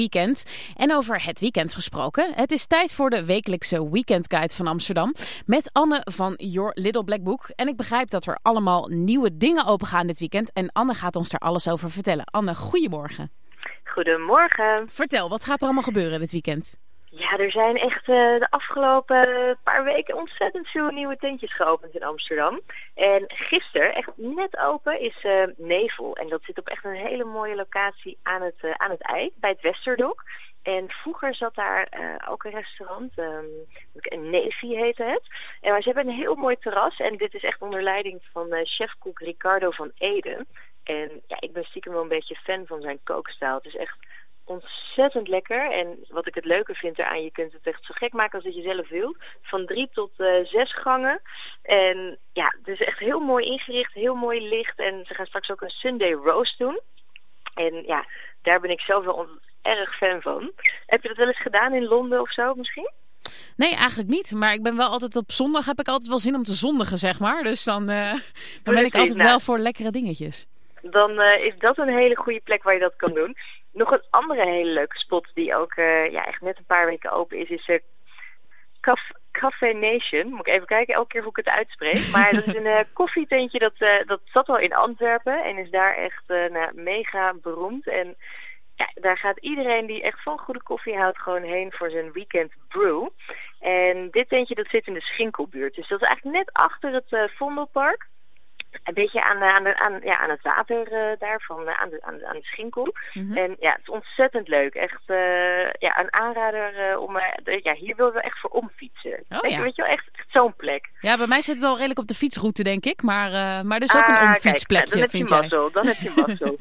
weekend. En over het weekend gesproken. Het is tijd voor de wekelijkse weekendguide van Amsterdam. Met Anne van Your Little Black Book. En ik begrijp dat er allemaal nieuwe dingen opengaan dit weekend. En Anne gaat ons daar alles over vertellen. Anne, goedemorgen. Goedemorgen. Vertel, wat gaat er allemaal gebeuren dit weekend? Ja, er zijn echt de afgelopen paar weken ontzettend veel nieuwe tentjes geopend in Amsterdam. En gisteren, echt net open, is Nevel. En dat zit op echt een hele mooie locatie aan het IJ, bij het Westerdok. En vroeger zat daar ook een restaurant, Nevi heette het. En ze hebben een heel mooi terras en dit is echt onder leiding van chef-kok Ricardo van Eden. En ja, ik ben stiekem wel een beetje fan van zijn kookstijl. Het is echt ontzettend lekker. En wat ik het leuke vind eraan, je kunt het echt zo gek maken als dat je zelf wilt. Van 3 tot 6 gangen. En ja, het is echt heel mooi ingericht, heel mooi licht. En ze gaan straks ook een Sunday roast doen. En ja, daar ben ik zelf wel erg fan van. Heb je dat wel eens gedaan in Londen of zo misschien? Nee, eigenlijk niet. Maar ik ben wel altijd op zondag, heb ik altijd wel zin om te zondigen, zeg maar. Dus dan ben ik altijd wel voor lekkere dingetjes. Dan is dat een hele goede plek waar je dat kan doen. Nog een andere hele leuke spot die ook echt net een paar weken open is Café Nation. Moet ik even kijken, elke keer hoe ik het uitspreek. Maar dat is een koffietentje dat zat al in Antwerpen en is daar echt mega beroemd. En ja, daar gaat iedereen die echt van goede koffie houdt gewoon heen voor zijn weekend brew. En dit tentje dat zit in de Schinkelbuurt. Dus dat is eigenlijk net achter het Vondelpark. Een beetje aan het water daar, aan de Schinkel. Mm-hmm. En ja, het is ontzettend leuk. Echt een aanrader om... hier willen we echt voor omfietsen. Oh, Weet je wel, echt zo'n plek. Ja, bij mij zit het al redelijk op de fietsroute, denk ik. Maar dus ook een omfietsplekje, vind jij? Dan heb je mazzel.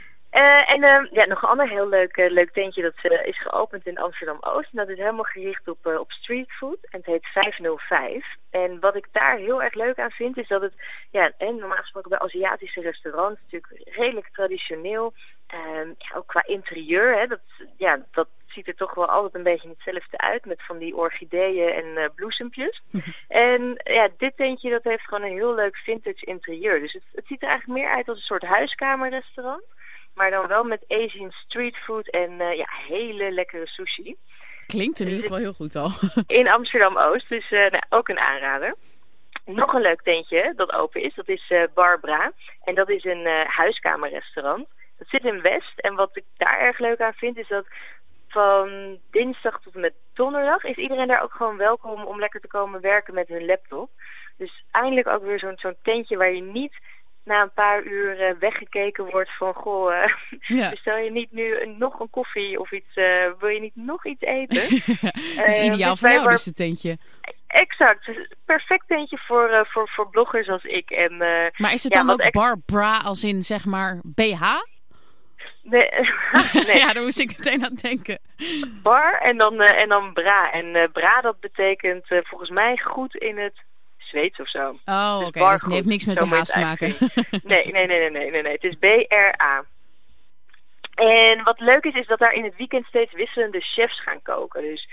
Nog een ander heel leuk tentje dat is geopend in Amsterdam-Oost. En dat is helemaal gericht op streetfood. En het heet 505. En wat ik daar heel erg leuk aan vind is dat het... normaal gesproken bij Aziatische restaurants natuurlijk redelijk traditioneel. Ook qua interieur. Hè, dat ziet er toch wel altijd een beetje hetzelfde uit. Met van die orchideeën en bloesempjes. En ja, dit tentje dat heeft gewoon een heel leuk vintage interieur. Dus het ziet er eigenlijk meer uit als een soort huiskamerrestaurant. Maar dan wel met Asian streetfood en hele lekkere sushi. Klinkt in ieder geval heel goed al. In Amsterdam-Oost, dus ook een aanrader. Nog een leuk tentje dat open is, dat is Barbara. En dat is een huiskamerrestaurant. Dat zit in West. En wat ik daar erg leuk aan vind is dat van dinsdag tot en met donderdag is iedereen daar ook gewoon welkom om lekker te komen werken met hun laptop. Dus eindelijk ook weer zo'n tentje waar je niet na een paar uur weggekeken wordt van bestel je niet nu nog een koffie of iets, wil je niet nog iets eten? Dat is ideaal voor jou dus het tentje. Exact, dus perfect tentje voor bloggers als ik. En, maar is het dan ook Barbara als in zeg maar BH? Nee. Ja, daar moest ik meteen aan denken. Bar en dan bra. En bra dat betekent volgens mij goed in het Zweeds of zo. Oh, dus oké. Dus het heeft niks met BH's te maken. Nee. Het is BRA. En wat leuk is dat daar in het weekend steeds wisselende chefs gaan koken. Dus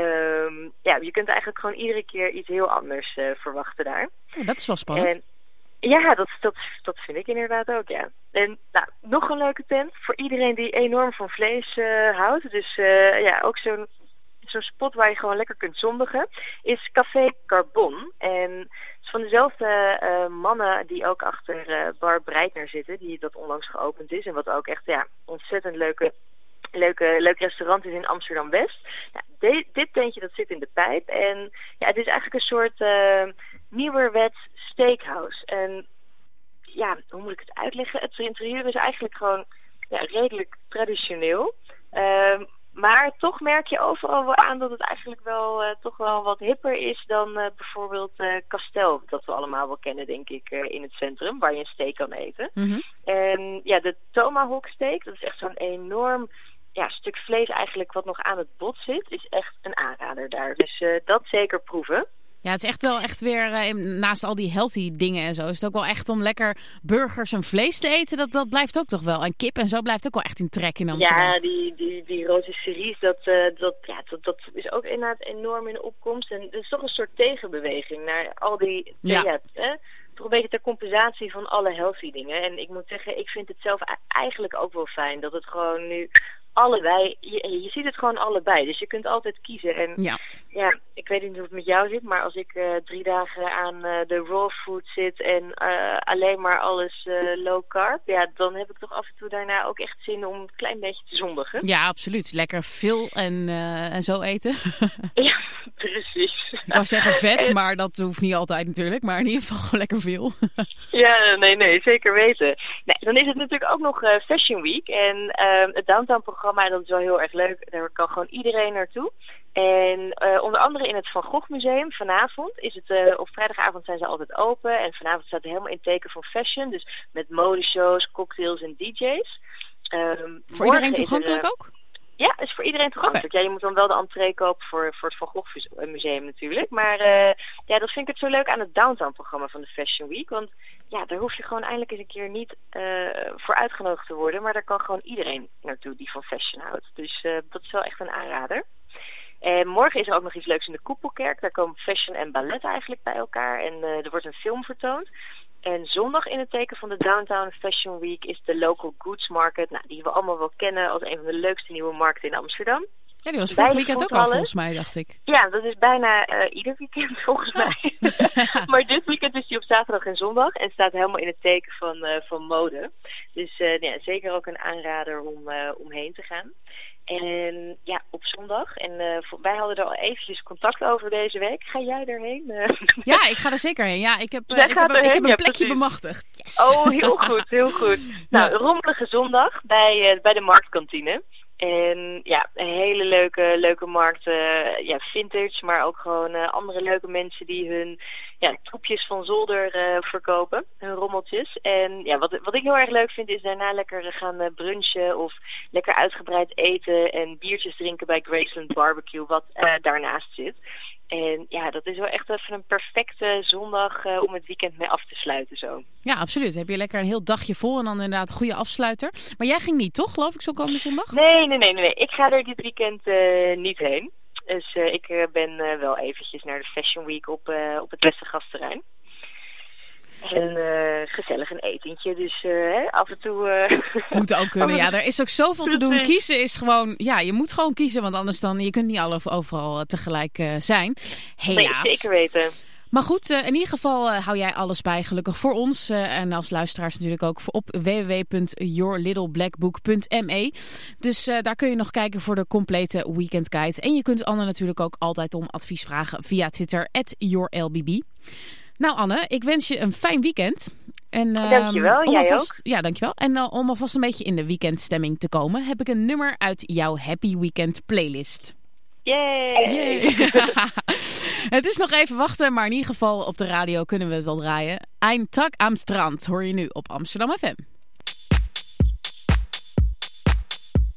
je kunt eigenlijk gewoon iedere keer iets heel anders verwachten daar. Oh, dat is wel spannend. En, ja, dat vind ik inderdaad ook, ja. En nog een leuke tent voor iedereen die enorm van vlees houdt. Dus ook zo'n spot waar je gewoon lekker kunt zondigen, is Café Carbon. En het is van dezelfde mannen die ook achter Bar Breitner zitten, die dat onlangs geopend is. En wat ook echt ontzettend leuk restaurant is in Amsterdam-West. Ja, dit tentje dat zit in de pijp. En ja, het is eigenlijk een soort nieuwerwets steakhouse. En ja, hoe moet ik het uitleggen? Het interieur is eigenlijk gewoon redelijk traditioneel. Maar toch merk je overal wel aan dat het eigenlijk wel toch wel wat hipper is dan bijvoorbeeld Castel, dat we allemaal wel kennen, denk ik, in het centrum, waar je een steak kan eten. Mm-hmm. En ja, de tomahawk steak, dat is echt zo'n enorm stuk vlees eigenlijk wat nog aan het bot zit, is echt een aanrader daar. Dus dat zeker proeven. Ja, het is echt wel echt weer, naast al die healthy dingen en zo, is het ook wel echt om lekker burgers en vlees te eten. Dat blijft ook toch wel. En kip en zo blijft ook wel echt in trek in Amsterdam. Ja, die rotisseries, dat is ook inderdaad enorm in de opkomst. En het is toch een soort tegenbeweging naar al die, toch een beetje ter compensatie van alle healthy dingen. En ik moet zeggen, ik vind het zelf eigenlijk ook wel fijn dat het gewoon nu allebei. Je ziet het gewoon allebei. Dus je kunt altijd kiezen. En ja, ik weet niet hoe het met jou zit, maar als ik 3 dagen aan de raw food zit en alleen maar alles low carb, ja, dan heb ik toch af en toe daarna ook echt zin om een klein beetje te zondigen. Ja, absoluut. Lekker veel en zo eten. Ja, precies. Ik wou zeggen vet, maar dat hoeft niet altijd natuurlijk. Maar in ieder geval gewoon lekker veel. Ja, nee, zeker weten. Nee, dan is het natuurlijk ook nog Fashion Week. En het Downtown-programma, dat is wel heel erg leuk. Daar kan gewoon iedereen naartoe. En onder andere in het Van Gogh Museum vanavond is het, op vrijdagavond zijn ze altijd open. En vanavond staat het helemaal in teken van fashion. Dus met modeshows, cocktails en DJ's. Voor iedereen toegankelijk ook? Ja, is voor iedereen toegankelijk. Okay. Ja, je moet dan wel de entree kopen voor het Van Gogh Museum natuurlijk. Maar ja, dat vind ik het zo leuk aan het Downtown-programma van de Fashion Week. Want ja, daar hoef je gewoon eindelijk eens een keer niet voor uitgenodigd te worden. Maar daar kan gewoon iedereen naartoe die van fashion houdt. Dus dat is wel echt een aanrader. En morgen is er ook nog iets leuks in de Koepelkerk. Daar komen fashion en ballet eigenlijk bij elkaar. En er wordt een film vertoond. En zondag in het teken van de Downtown Fashion Week is de Local Goods Market. Nou, die we allemaal wel kennen als een van de leukste nieuwe markten in Amsterdam. Ja, die was vorig weekend ook al volgens mij, dacht ik. Ja, dat is bijna ieder weekend volgens mij. Maar dit weekend is die op zaterdag en zondag en staat helemaal in het teken van mode. Dus ja, zeker ook een aanrader om heen te gaan. En ja, op zondag. En wij hadden er al eventjes contact over deze week. Ga jij erheen? Ja, ik ga er zeker heen. Ja, ik heb een plekje precies bemachtigd. Yes. Oh, heel goed, heel goed. Nou, rommelige zondag bij de marktkantine. En ja, een hele leuke markt, ja, vintage, maar ook gewoon andere leuke mensen die hun troepjes van zolder verkopen, hun rommeltjes. En ja, wat ik heel erg leuk vind is daarna lekker gaan brunchen of lekker uitgebreid eten en biertjes drinken bij Graceland Barbecue, wat daarnaast zit. En ja, dat is wel echt even een perfecte zondag om het weekend mee af te sluiten zo. Ja, absoluut. Heb je lekker een heel dagje vol en dan inderdaad een goede afsluiter. Maar jij ging niet, toch? Geloof ik, zo komende zondag? Nee. Ik ga er dit weekend niet heen. Dus ik ben wel eventjes naar de Fashion Week op het Westergasterrein. En gezellig een etentje, dus af en toe... Moet ook kunnen, ja. Er is ook zoveel te doen. Kiezen is gewoon... Ja, je moet gewoon kiezen, want anders dan... Je kunt niet overal tegelijk zijn. Helaas. Nee, zeker weten. Maar goed, in ieder geval hou jij alles bij, gelukkig voor ons. En als luisteraars natuurlijk ook op www.yourlittleblackbook.me. Dus daar kun je nog kijken voor de complete weekendguide. En je kunt Anne natuurlijk ook altijd om advies vragen via Twitter @yourlbb. Nou Anne, ik wens je een fijn weekend. En, dankjewel, jij ook. Ja, dankjewel. En om alvast een beetje in de weekendstemming te komen, heb ik een nummer uit jouw Happy Weekend playlist. Yay! Het is nog even wachten, maar in ieder geval op de radio kunnen we het wel draaien. Ein Tag am Strand hoor je nu op Amsterdam FM.